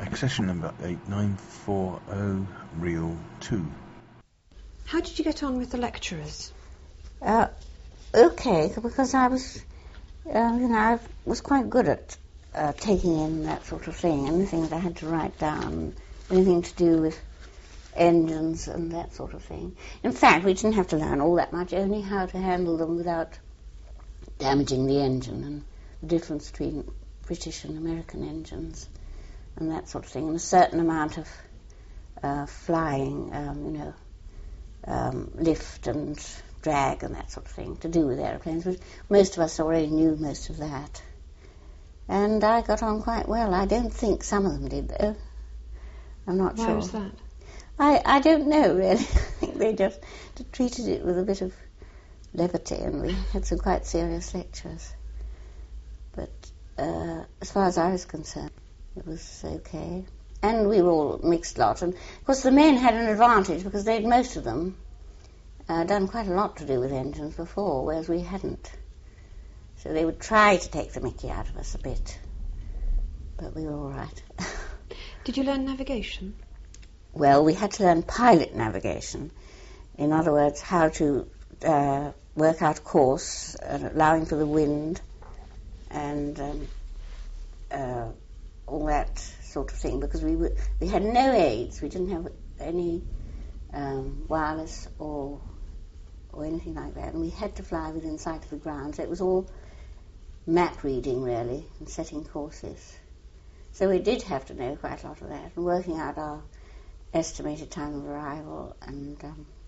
accession number 8940 reel 2. How did you get on with the lecturers? Okay, because I was, I was quite good at taking in that sort of thing, anything that I had to write down, anything to do with engines and that sort of thing. In fact, we didn't have to learn all that much, only how to handle them without damaging the engine and the difference between British and American engines and that sort of thing, and a certain amount of flying, lift and drag and that sort of thing to do with aeroplanes. Most of us already knew most of that. And I got on quite well. I don't think some of them did, though. I'm not sure. Why was that? I don't know, really. I think they just treated it with a bit of levity, and we had some quite serious lectures. But as far as I was concerned, it was okay. And we were all a mixed lot. And, of course, the men had an advantage because they'd, most of them, done quite a lot to do with engines before, whereas we hadn't. So they would try to take the mickey out of us a bit. But we were all right. Did you learn navigation? Well, we had to learn pilot navigation. In other words, how to work out course, allowing for the wind, and all that sort of thing, because we had no aids. We didn't have any wireless or anything like that, and we had to fly within sight of the ground, so it was all map reading, really, and setting courses. So we did have to know quite a lot of that, and working out our estimated time of arrival, and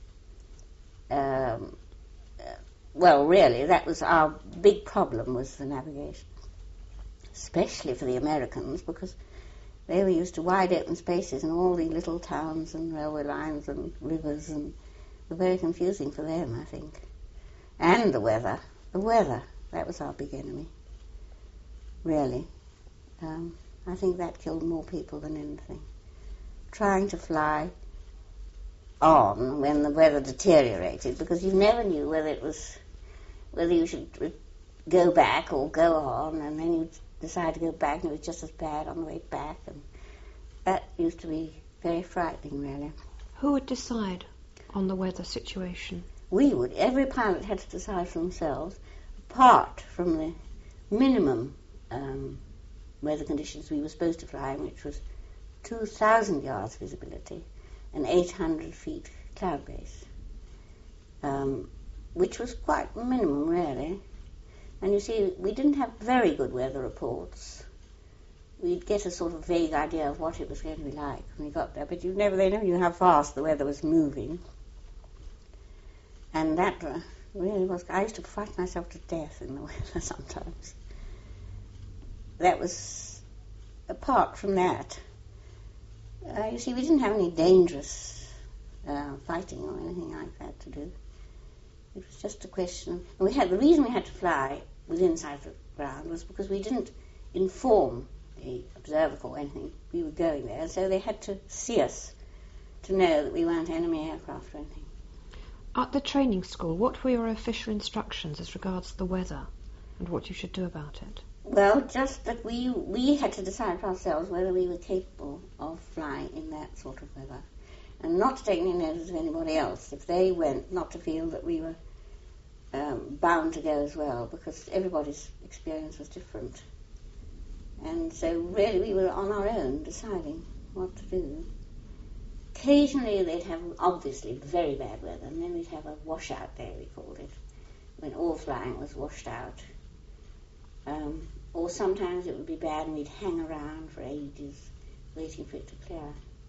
well, really, that was our big problem, was the navigation, especially for the Americans, because they were used to wide open spaces and all the little towns and railway lines and rivers, and were very confusing for them, I think. And the weather, that was our big enemy, really. I think that killed more people than anything. Trying to fly on when the weather deteriorated, because you never knew whether you should go back or go on, and then you'd decide to go back and it was just as bad on the way back, and that used to be very frightening, really. Who would decide on the weather situation? We would. Every pilot had to decide for themselves, apart from the minimum weather conditions we were supposed to fly in, which was 2,000 yards visibility and 800 feet cloud base, which was quite minimum, really. And you see, we didn't have very good weather reports. We'd get a sort of vague idea of what it was going to be like when we got there, but they never knew how fast the weather was moving. And that really was... I used to frighten myself to death in the weather sometimes. That was... Apart from that, you see, we didn't have any dangerous fighting or anything like that to do. It was just a question... And the reason we had to fly within sight of the ground was because we didn't inform the observer or anything. We were going there, so they had to see us to know that we weren't enemy aircraft or anything. At the training school, what were your official instructions as regards the weather and what you should do about it? Well, just that we had to decide for ourselves whether we were capable of flying in that sort of weather, and not to take any notice of anybody else. If they went, not to feel that we were bound to go as well, because everybody's experience was different. And so really we were on our own deciding what to do. Occasionally they'd have, obviously, very bad weather, and then we'd have a washout day, we called it, when all flying was washed out. Or sometimes it would be bad and we'd hang around for ages waiting for it to clear.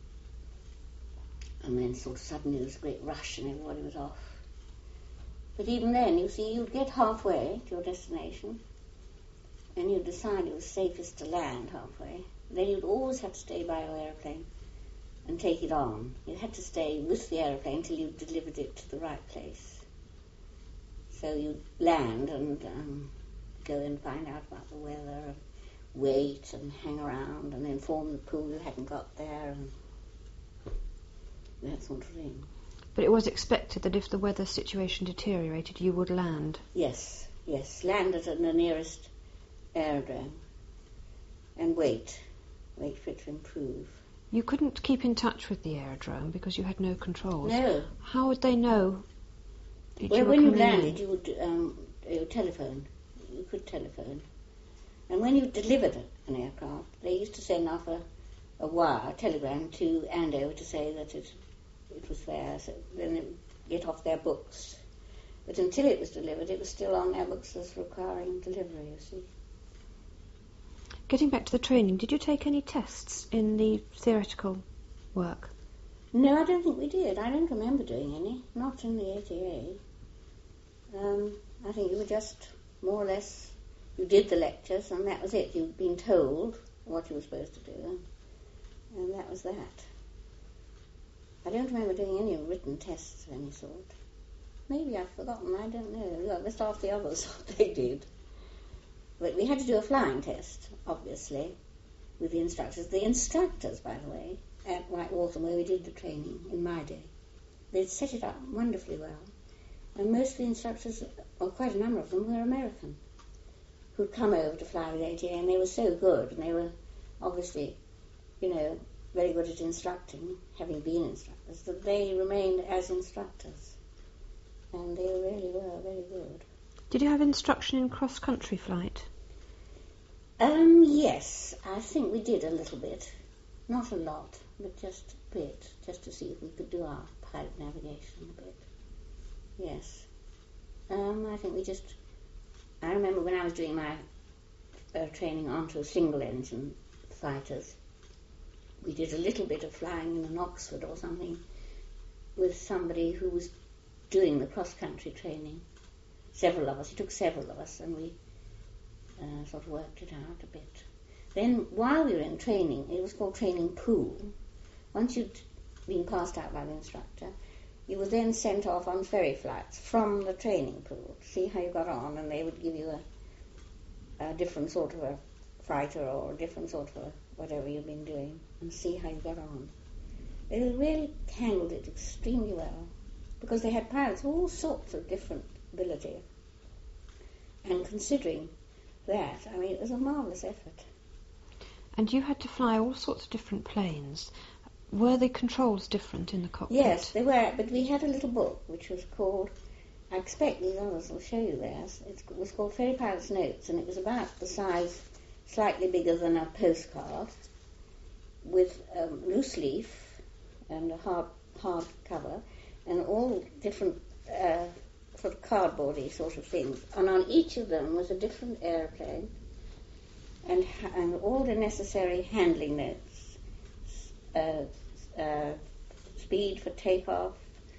And then sort of suddenly there was a great rush and everybody was off. But even then, you see, you'd get halfway to your destination and you'd decide it was safest to land halfway. Then you'd always have to stay by your aeroplane and take it on. You had to stay with the aeroplane till you delivered it to the right place. So you'd land and go and find out about the weather, and wait and hang around and inform the pool you hadn't got there, and that sort of thing. But it was expected that if the weather situation deteriorated, you would land? Yes, land at the nearest aerodrome and wait. wait for it to improve. You couldn't keep in touch with the aerodrome because you had no controls. No. How would they know that Well, you were when you coming in? landed, you would telephone. You could telephone. And when you delivered an aircraft, they used to send off a wire, a telegram to Andover to say that it was there, so then it would get off their books. But until it was delivered, it was still on their books as requiring delivery, you see. Getting back to the training, did you take any tests in the theoretical work? No, I don't think we did. I don't remember doing any, not in the ATA. I think you were just more or less, you did the lectures and that was it. You'd been told what you were supposed to do, and that was that. I don't remember doing any written tests of any sort. Maybe I've forgotten, I don't know. Let's ask the others what they did. But we had to do a flying test, obviously, with the instructors. The instructors, by the way, at Whitewater, where we did the training in my day, they'd set it up wonderfully well. And most of the instructors, or quite a number of them, were American, who'd come over to fly with ATA, and they were so good, and they were obviously, very good at instructing, having been instructors, that they remained as instructors. And they really were very good. Did you have instruction in cross-country flight? Yes, I think we did a little bit. Not a lot, but just a bit, just to see if we could do our pilot navigation a bit. Yes. I think I remember when I was doing my training onto single-engine fighters, we did a little bit of flying in an Oxford or something with somebody who was doing the cross-country training. Several of us, it took several of us, and we sort of worked it out a bit. Then, while we were in training, it was called training pool. Once you'd been passed out by the instructor, you were then sent off on ferry flights from the training pool to see how you got on, and they would give you a different sort of a fighter or a different sort of whatever you've been doing, and see how you got on. They really handled it extremely well, because they had pilots of all sorts of different ability. And considering that, it was a marvellous effort. And you had to fly all sorts of different planes. Were the controls different in the cockpit? Yes, they were, but we had a little book which was called, I expect these others will show you theirs, it was called Ferry Pilot's Notes, and it was about the size, slightly bigger than a postcard, with loose leaf and a hard cover, and all different sort of cardboardy sort of things. And on each of them was a different aeroplane, and all the necessary handling notes, speed for takeoff,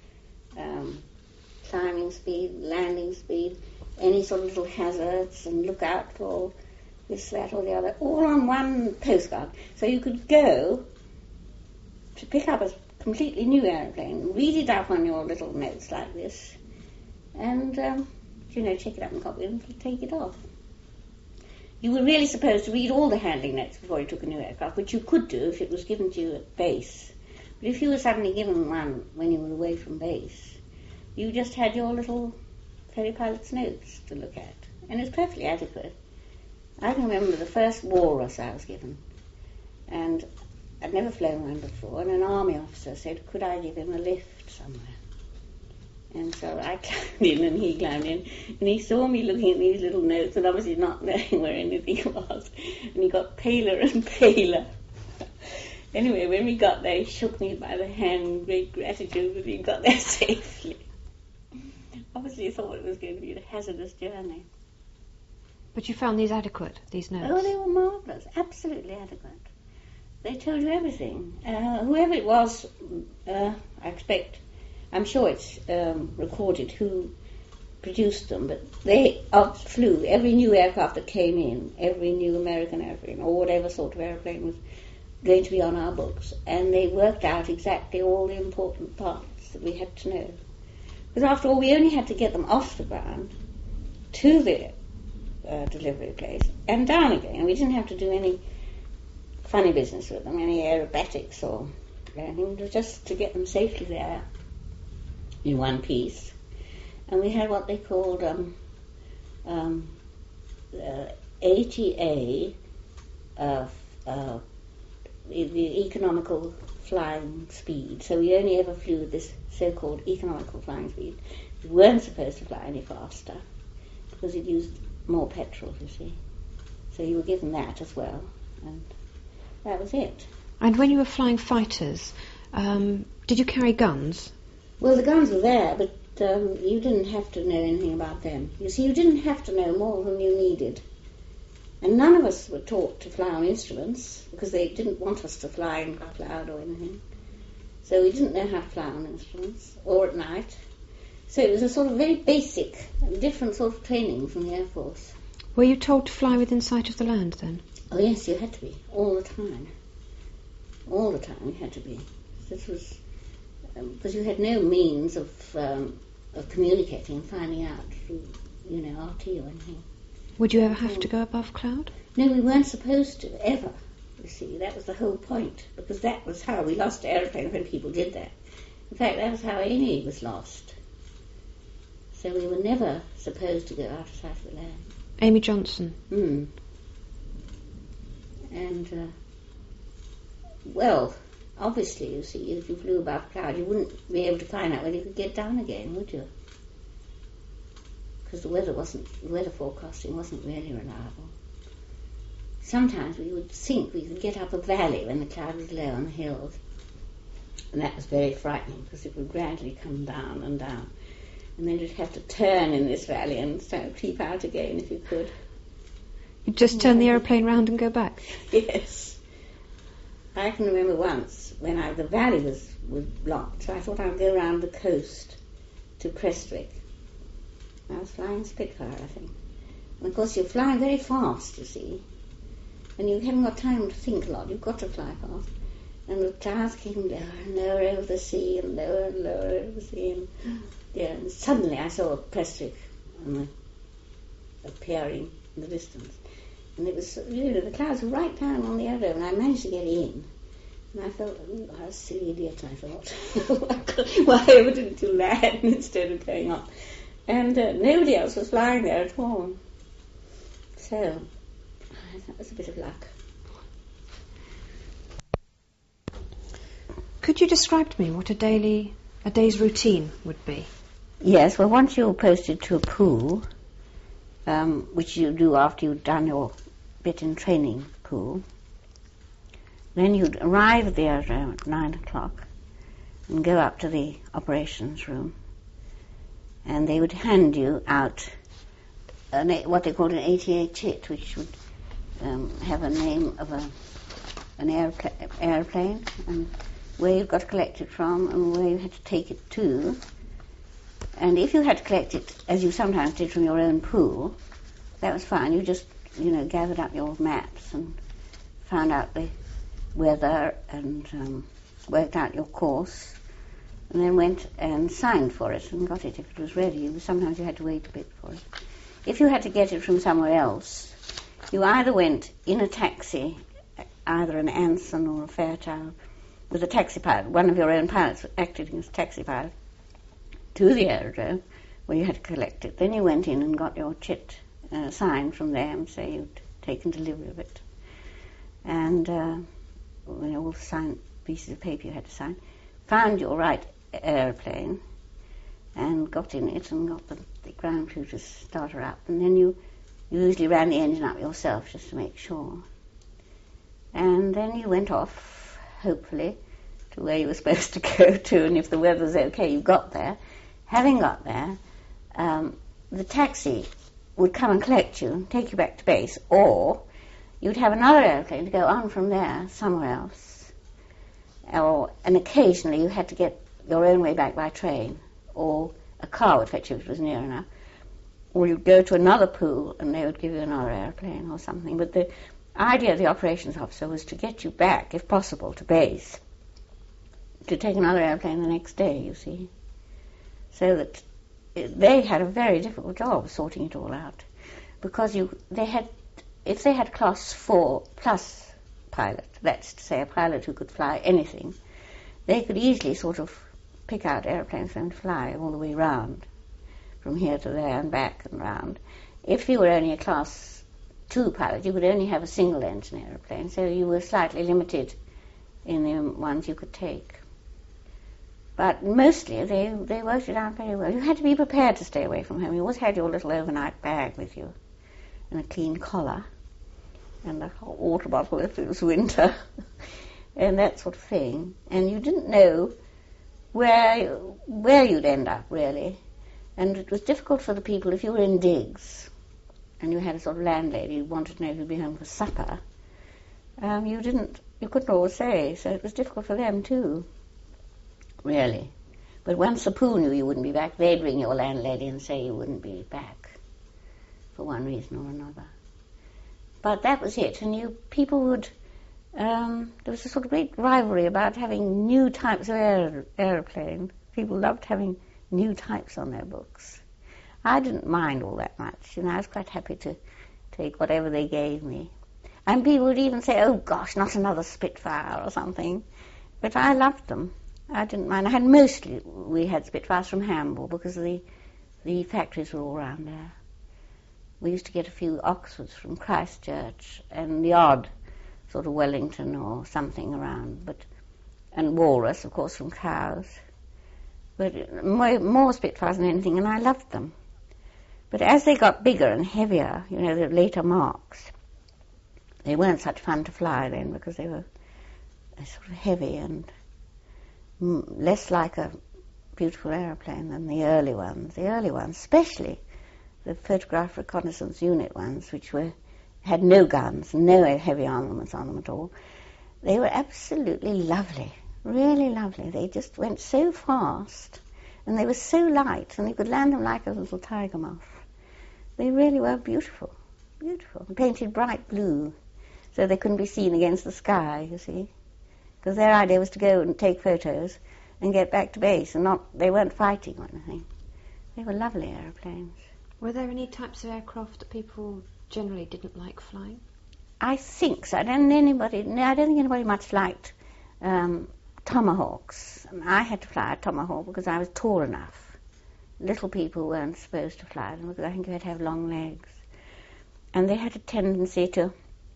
climbing speed, landing speed, any sort of little hazards, and look out for this, that, or the other, all on one postcard. So you could go to pick up a completely new aeroplane, read it up on your little notes like this, and, check it up in copy and take it off. You were really supposed to read all the handling notes before you took a new aircraft, which you could do if it was given to you at base. But if you were suddenly given one when you were away from base, you just had your little Ferry Pilot's Notes to look at. And it was perfectly adequate. I can remember the first Walrus I was given, and I'd never flown one before, and an army officer said, could I give him a lift somewhere? And so I climbed in and he climbed in, and he saw me looking at these little notes and obviously not knowing where anything was, and he got paler and paler. Anyway, when we got there, he shook me by the hand in great gratitude that he got there safely. Obviously he thought it was going to be a hazardous journey. But you found these adequate, these notes? Oh, they were marvellous, absolutely adequate. They told you everything. Whoever it was, I'm sure it's recorded who produced them, but they flew every new aircraft that came in, every new American airplane, or whatever sort of airplane was going to be on our books, and they worked out exactly all the important parts that we had to know. Because after all, we only had to get them off the ground to the delivery place and down again. We didn't have to do any funny business with them, any aerobatics or anything. It was just to get them safely there in one piece. And we had what they called ATA the economical flying speed. So we only ever flew at this so-called economical flying speed. We weren't supposed to fly any faster because it used more petrol, you see. So you were given that as well, and that was it. And when you were flying fighters, did you carry guns? Well, the guns were there, but you didn't have to know anything about them. You see, you didn't have to know more than you needed. And none of us were taught to fly on instruments because they didn't want us to fly in a cloud or anything. So we didn't know how to fly on instruments or at night. So it was a sort of very basic, different sort of training from the Air Force. Were you told to fly within sight of the land then? Oh yes, you had to be, all the time. All the time you had to be. This was because you had no means of communicating and finding out through, RT or anything. Would you ever have to go above cloud? No, we weren't supposed to, ever. You see, that was the whole point, because that was how we lost aeroplanes when people did that. In fact, that was how Amy was lost. So we were never supposed to go out of sight of the land. Amy Johnson? And, well, obviously, you see, if you flew above cloud, you wouldn't be able to find out whether you could get down again, would you? Because the weather forecasting wasn't really reliable. Sometimes we would think we could get up a valley when the cloud was low on the hills. And that was very frightening because it would gradually come down and down. And then you'd have to turn in this valley and so creep out again if you could. You'd just turn the aeroplane round and go back? Yes. I can remember once when the valley was blocked, so I thought I'd go round the coast to Prestwick. I was flying Spitfire, I think. And of course you're flying very fast, you see. And you haven't got time to think a lot. You've got to fly fast. And the clouds came lower and lower over the sea and lower over the sea. And suddenly I saw Prestwick appearing in the distance. And it was, the clouds were right down on the other, and I managed to get in. And I thought, what a silly idiot, I thought. Why ever didn't you land instead of going up? And nobody else was flying there at all. So, that was a bit of luck. Could you describe to me what a day's routine would be? Yes, well, once you're posted to a pool, which you do after you've done your bit in training pool, then you'd arrive there at 9 o'clock and go up to the operations room. And they would hand you out what they called an ATA kit, which would have a name of an airplane, and where you got to collect it from and where you had to take it to. And if you had to collect it, as you sometimes did from your own pool, that was fine. You just, gathered up your maps and found out the weather and worked out your course, and then went and signed for it and got it if it was ready. Sometimes you had to wait a bit for it. If you had to get it from somewhere else, you either went in a taxi, either an Anson or a Fairchild, with a taxi pilot, one of your own pilots acting as a taxi pilot, to the aerodrome where you had to collect it. Then you went in and got your chit signed from there and say you'd taken delivery of it. And all the signed pieces of paper you had to sign. Found your right aeroplane and got in it and got the ground crew to start her up. And then you usually ran the engine up yourself just to make sure. And then you went off, hopefully, to where you were supposed to go to, and if the weather was okay, you got there. Having got there, the taxi would come and collect you, take you back to base, or you'd have another aeroplane to go on from there somewhere else. And occasionally you had to get your own way back by train, or a car would fetch you if it was near enough. Or you'd go to another pool and they would give you another aeroplane or something. But the idea of the operations officer was to get you back, if possible, to base, to take another airplane the next day, you see. So that they had a very difficult job sorting it all out. Because if they had class 4 plus pilot, that's to say a pilot who could fly anything, they could easily sort of pick out airplanes and fly all the way round, from here to there and back and round. If you were only a class 2 pilot, you could only have a single engine airplane, so you were slightly limited in the ones you could take. But mostly they worked it out very well. You had to be prepared to stay away from home. You always had your little overnight bag with you and a clean collar and a hot water bottle if it was winter and that sort of thing. And you didn't know where you'd end up, really. And it was difficult for the people if you were in digs and you had a sort of landlady who wanted to know if you'd be home for supper. You couldn't always say, so it was difficult for them too, really. But once the pool knew you wouldn't be back, they'd ring your landlady and say you wouldn't be back for one reason or another. But that was it, and people would, there was a sort of great rivalry about having new types of aeroplane. People loved having new types on their books. I didn't mind all that much, I was quite happy to take whatever they gave me. And people would even say, oh gosh, not another Spitfire or something. But I loved them. I didn't mind. We had Spitfires from Hamble because the factories were all around there. We used to get a few Oxfords from Christchurch and the odd sort of Wellington or something around, and Walrus, of course, from Cowes. But more Spitfires than anything, and I loved them. But as they got bigger and heavier, the later marks, they weren't such fun to fly then because they were sort of heavy and less like a beautiful aeroplane than the early ones. The early ones, especially the photograph reconnaissance unit ones, which had no guns, no heavy armaments on them at all, they were absolutely lovely, really lovely. They just went so fast, and they were so light, and you could land them like a little tiger moth. They really were beautiful, beautiful, painted bright blue, so they couldn't be seen against the sky, you see, because their idea was to go and take photos and get back to base, and they weren't fighting or anything. They were lovely aeroplanes. Were there any types of aircraft that people generally didn't like flying? I think so. I don't think anybody much liked Tomahawks. I had to fly a Tomahawk because I was tall enough. Little people weren't supposed to fly them because I think you had to have long legs. And they had a tendency to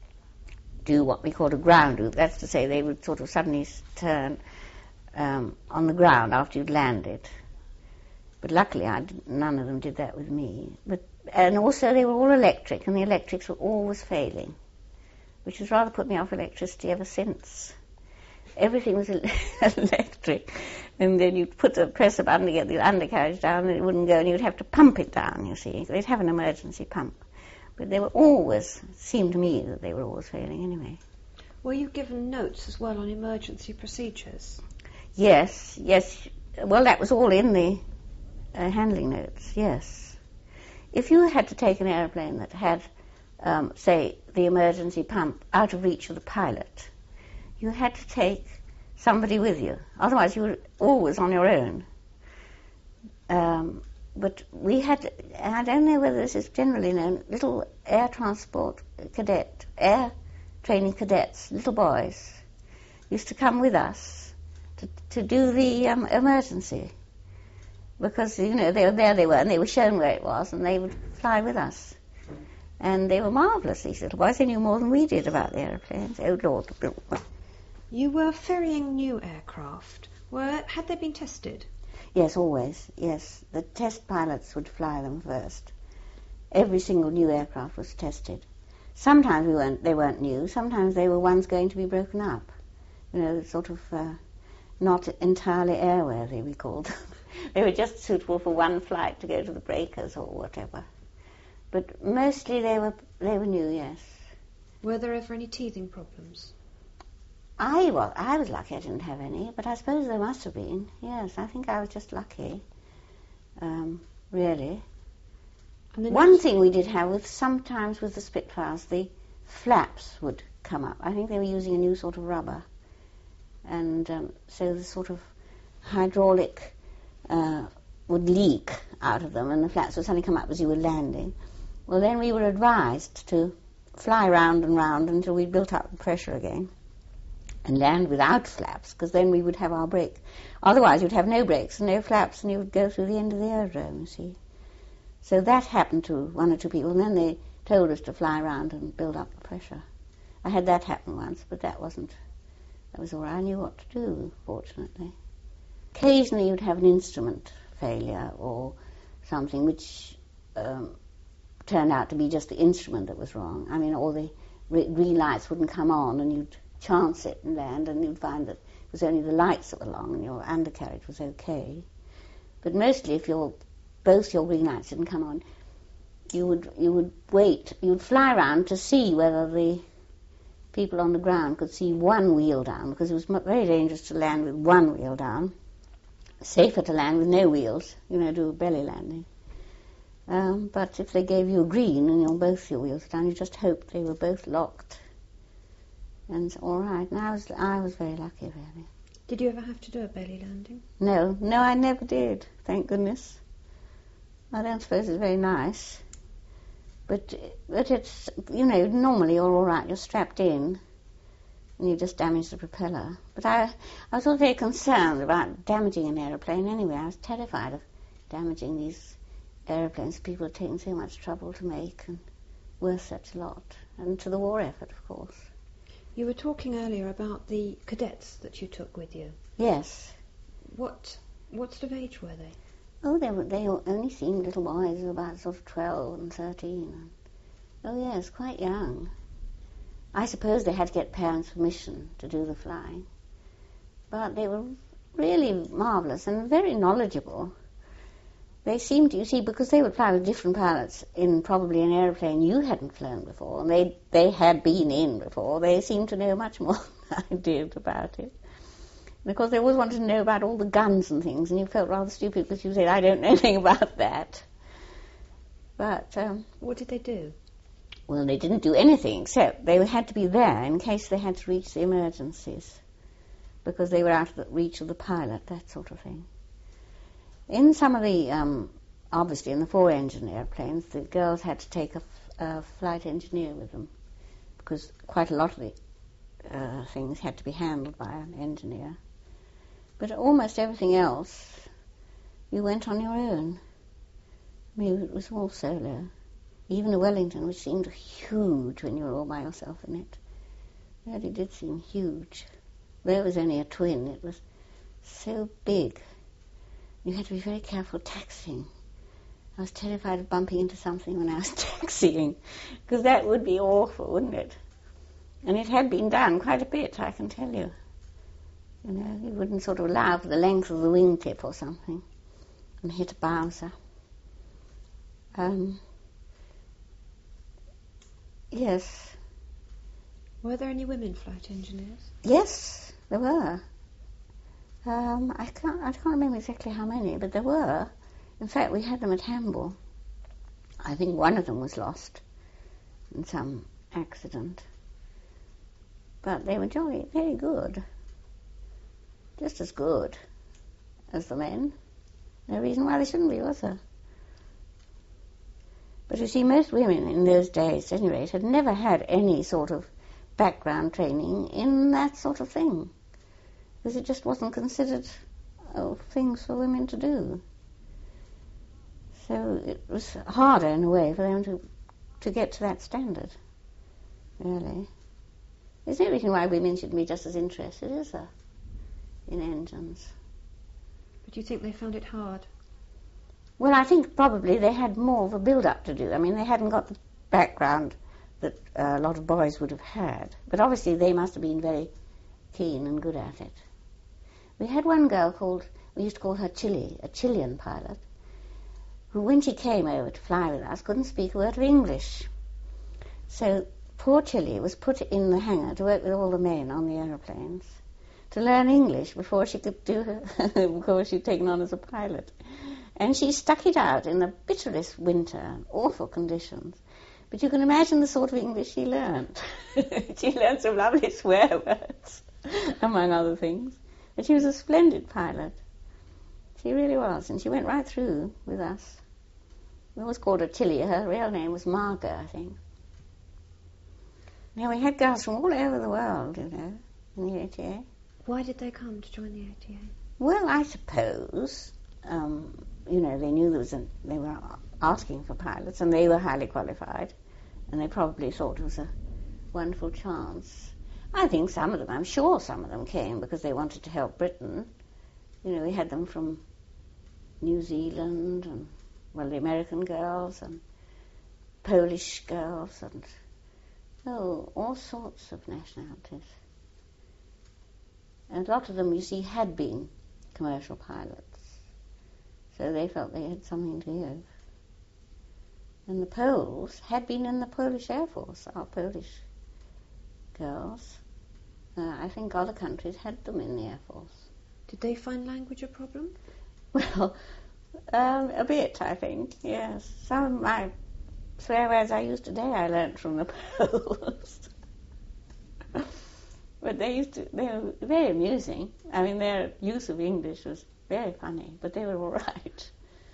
do what we called a ground loop. That's to say they would sort of suddenly turn on the ground after you'd landed. But luckily none of them did that with me. And also they were all electric, and the electrics were always failing, which has rather put me off electricity ever since. Everything was electric, and then you'd press a button to get the undercarriage down, and it wouldn't go, and you'd have to pump it down, you see. They'd have an emergency pump. But they were always, seemed to me that they were always failing anyway. Were you given notes as well on emergency procedures? Yes. Well, that was all in the handling notes, yes. If you had to take an aeroplane that had, say, the emergency pump out of reach of the pilot, you had to take somebody with you. Otherwise, you were always on your own. But we had, I don't know whether this is generally known, little air training cadets, little boys, used to come with us to do the emergency. Because, they were, and they were shown where it was, and they would fly with us. And they were marvellous, these little boys. They knew more than we did about the aeroplanes. Oh, Lord. You were ferrying new aircraft. Had they been tested? Yes, always, yes. The test pilots would fly them first. Every single new aircraft was tested. Sometimes they weren't new. Sometimes they were ones going to be broken up. Sort of not entirely airworthy, we called them. They were just suitable for one flight to go to the breakers or whatever. But mostly they were new, yes. Were there ever any teething problems? I was lucky I didn't have any, but I suppose there must have been. Yes, I think I was just lucky, really. One thing we did have sometimes with the Spitfires, the flaps would come up. I think they were using a new sort of rubber. And so the sort of hydraulic would leak out of them, and the flaps would suddenly come up as you were landing. Well, then we were advised to fly round and round until we built up the pressure again and land without flaps, because then we would have our brake. Otherwise, you'd have no brakes and no flaps, and you would go through the end of the aerodrome, you see. So that happened to one or two people, and then they told us to fly around and build up the pressure. I had that happen once, but that wasn't That was all I knew what to do, fortunately. Occasionally you'd have an instrument failure or something which turned out to be just the instrument that was wrong. I mean, all the green lights wouldn't come on, and you'd chance it and land, and you'd find that it was only the lights that were long and your undercarriage was okay. But mostly if both your green lights didn't come on, you would wait, you'd fly around to see whether the people on the ground could see one wheel down, because it was very dangerous to land with one wheel down. Safer to land with no wheels, do a belly landing. But if they gave you a green and both your wheels down, you just hoped they were both locked. And all right. And I was very lucky, really. Did you ever have to do a belly landing? No, I never did, thank goodness. I don't suppose it's very nice. But it's, normally you're all right, you're strapped in, and you just damage the propeller. But I was all very concerned about damaging an aeroplane anyway. I was terrified of damaging these aeroplanes people are taking so much trouble to make and worth such a lot. And to the war effort, of course. You were talking earlier about the cadets that you took with you. Yes. What sort of age were they? Oh, they only seemed little boys, about sort of 12 and 13. Oh, yes, quite young. I suppose they had to get parents' permission to do the flying. But they were really marvellous and very knowledgeable. They seemed, you see, because they would fly with different pilots in probably an aeroplane you hadn't flown before, and they had been in before, they seemed to know much more than I did about it. Because they always wanted to know about all the guns and things, and you felt rather stupid because you said, I don't know anything about that. But what did they do? Well, they didn't do anything, except they had to be there in case they had to reach the emergencies, because they were out of the reach of the pilot, that sort of thing. In some of the, obviously in the four-engine airplanes, the girls had to take a flight engineer with them, because quite a lot of the things had to be handled by an engineer. But almost everything else, you went on your own. I mean, it was all solo. Even the Wellington, which seemed huge when you were all by yourself in it, really did seem huge. Though it was only a twin, it was so big. You had to be very careful taxiing. I was terrified of bumping into something when I was taxiing, because that would be awful, wouldn't it? And it had been done quite a bit, I can tell you. You wouldn't sort of allow for the length of the wingtip or something and hit a bowser. Yes. Were there any women flight engineers? Yes, there were. I can't remember exactly how many, but there were. In fact, we had them at Hamburg. I think one of them was lost in some accident. But they were jolly, very good. Just as good as the men. No reason why they shouldn't be, was there? But you see, most women in those days, at any rate, had never had any sort of background training in that sort of thing, because it just wasn't considered things for women to do. So it was harder, in a way, for them to get to that standard, really. There's no reason why women shouldn't be just as interested, is there, in engines? But you think they found it hard? Well, I think probably they had more of a build-up to do. I mean, they hadn't got the background that a lot of boys would have had. But obviously they must have been very keen and good at it. We had one girl we used to call her Chile, a Chilean pilot, who, when she came over to fly with us, couldn't speak a word of English. So poor Chile was put in the hangar to work with all the men on the aeroplanes to learn English before she could before she'd taken on as a pilot. And she stuck it out in the bitterest winter, awful conditions. But you can imagine the sort of English she learned. She learned some lovely swear words, among other things. But she was a splendid pilot. She really was, and she went right through with us. We always called her Tilly. Her real name was Margot, I think. Now, we had girls from all over the world, in the ATA. Why did they come to join the ATA? Well, I suppose, they knew they were asking for pilots, and they were highly qualified, and they probably thought it was a wonderful chance. I think some of them, I'm sure some of them came because they wanted to help Britain. You know, we had them from New Zealand and, well, the American girls and Polish girls and, all sorts of nationalities. And a lot of them, you see, had been commercial pilots, so they felt they had something to give. And the Poles had been in the Polish Air Force, our Polish girls. I think other countries had them in the Air Force. Did they find language a problem? Well, a bit, I think, yes. Some of my swear words I use today I learnt from the Poles. But they were very amusing. I mean, their use of English was very funny, but they were all right.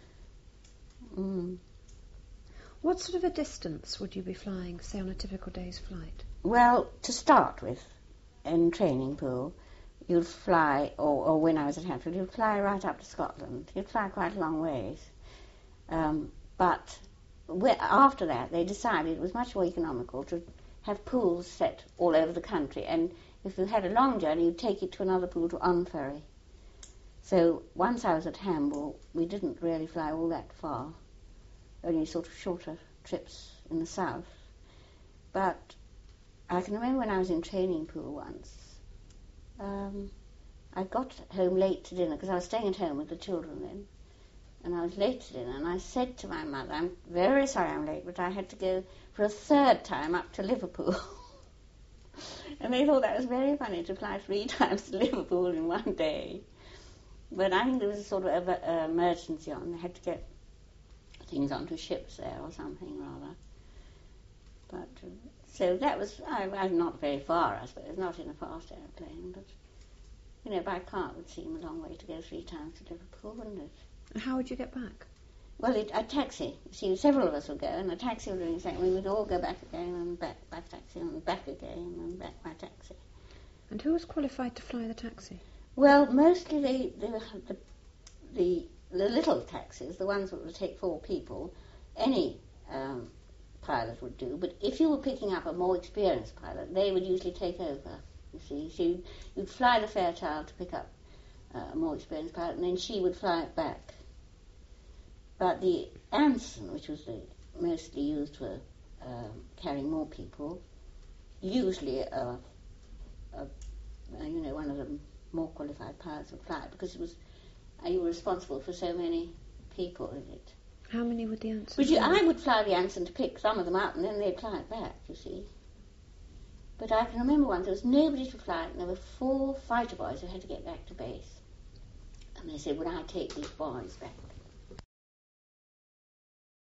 What sort of a distance would you be flying, say, on a typical day's flight? Well, to start with, in training pool, you'd fly, or when I was at Hatfield, you'd fly right up to Scotland. You'd fly quite a long ways. But after that, they decided it was much more economical to have pools set all over the country, and if you had a long journey, you'd take it to another pool to on-ferry. So once I was at Hamble, we didn't really fly all that far, only sort of shorter trips in the south. But I can remember when I was in training pool once, I got home late to dinner, because I was staying at home with the children then, and I was late to dinner, and I said to my mother, I'm very sorry I'm late, but I had to go for a third time up to Liverpool. And they thought that was very funny, to fly 3 times to Liverpool in one day. But I think there was a sort of emergency on. They had to get things onto ships there or something rather. But so that was, I'm not very far, I suppose, not in a fast aeroplane, but, you know, by car it would seem a long way to go 3 times to Liverpool, wouldn't it? And how would you get back? Well, a taxi. You see, several of us would go, and a taxi would do the same. We would all go back again and back by taxi, and back again and back by taxi. And who was qualified to fly the taxi? Well, mostly the little taxis, the ones that would take 4 people, any pilot would do. But if you were picking up a more experienced pilot, they would usually take over, you see. So you'd fly the Fairchild to pick up a more experienced pilot, and then she would fly it back. But the Anson, which was mostly used for carrying more people, usually one of the more qualified pilots would fly it, because it was you were responsible for so many people in it. How many would the Anson? I would fly the Anson to pick some of them up, and then they'd fly it back, you see. But I can remember once there was nobody to fly it, and there were 4 fighter boys who had to get back to base. And they said, would I take these boys back?